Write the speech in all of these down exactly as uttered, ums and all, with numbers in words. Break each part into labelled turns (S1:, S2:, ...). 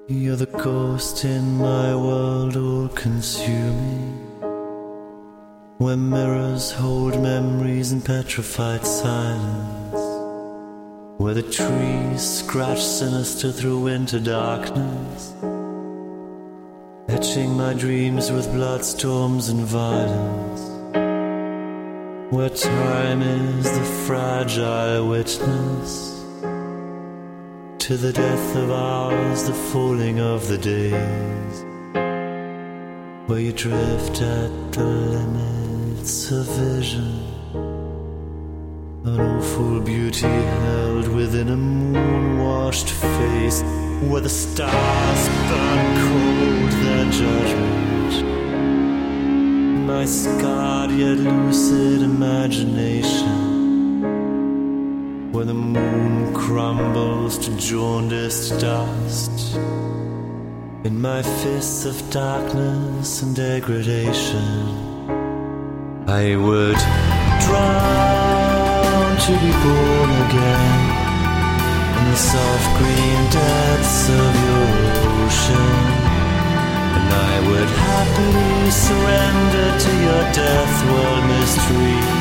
S1: You're the ghost in my world, all-consuming, where mirrors hold memories in petrified silence, where the trees scratch sinister through winter darkness, etching my dreams with bloodstorms and violence, where time is the fragile witness to the death of hours, the falling of the days, where you drift at the limits of vision, an awful beauty held within a moon-washed face, where the stars burn cold their judgment. My scarred yet lucid imagination, where the moon crumbles to jaundiced dust, in my fists of darkness and degradation. I would drown to be born again in the soft green depths of your ocean, and I would happily surrender to your death world mystery.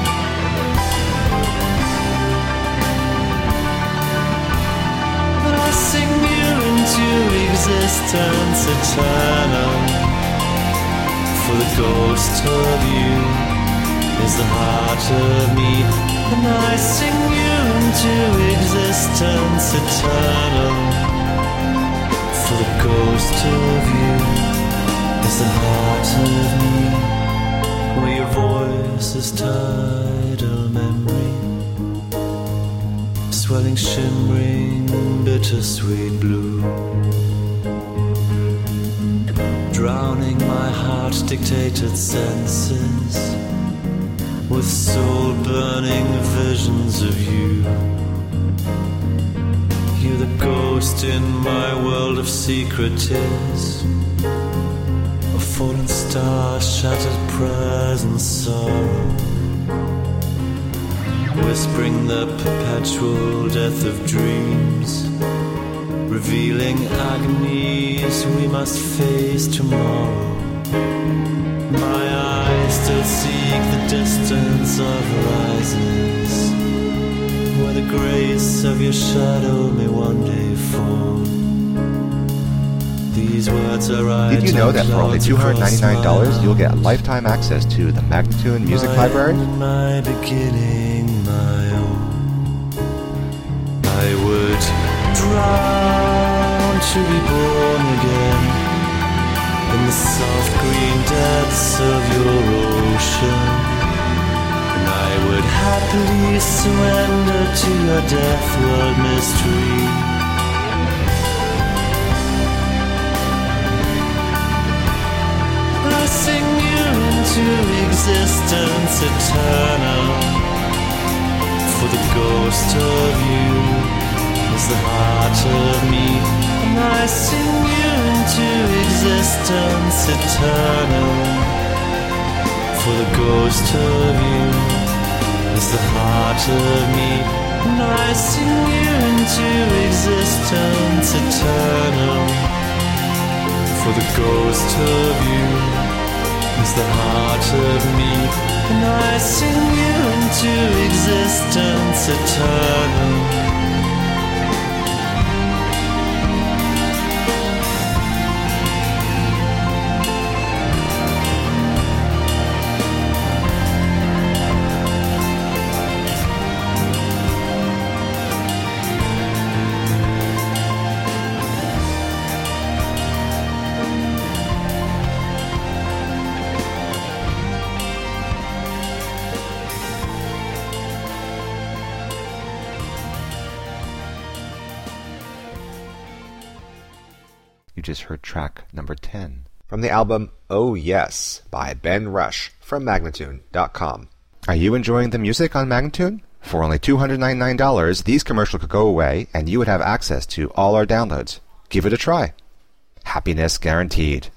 S1: Sing you into existence eternal, for the ghost of you is the heart of me, and I sing you into existence eternal, for the ghost of you is the heart of me, where your voice is tidal memory, swelling, shimmering, bittersweet blue, drowning my heart-dictated senses with soul-burning visions of you. You're the ghost in my world of secret tears, of fallen stars, shattered prayers and sorrow, whispering the perpetual death of dreams, revealing agonies we must face tomorrow. My eyes still seek the distance of rises, where the grace of your shadow may one day fall. These words are right.
S2: Did you know that for only two hundred ninety-nine dollars you'll get lifetime access to the Magnatune Music
S1: my
S2: Library?
S1: My beginning, my own. I would drown to be born again in the soft green depths of your ocean, and I would happily surrender to your death world mystery. I sing you into existence eternal, for the ghost of you is the heart of me, and I sing you into existence eternal, for the ghost of you is the heart of me, and I sing you into existence eternal, for the ghost of you is the heart of me, and I sing you into existence eternal.
S2: You just heard track number ten from the album Oh Yes by Ben Rush from Magnatune dot com. Are you enjoying the music on Magnatune? For only two hundred ninety-nine dollars, these commercials could go away and you would have access to all our downloads. Give it a try. Happiness guaranteed.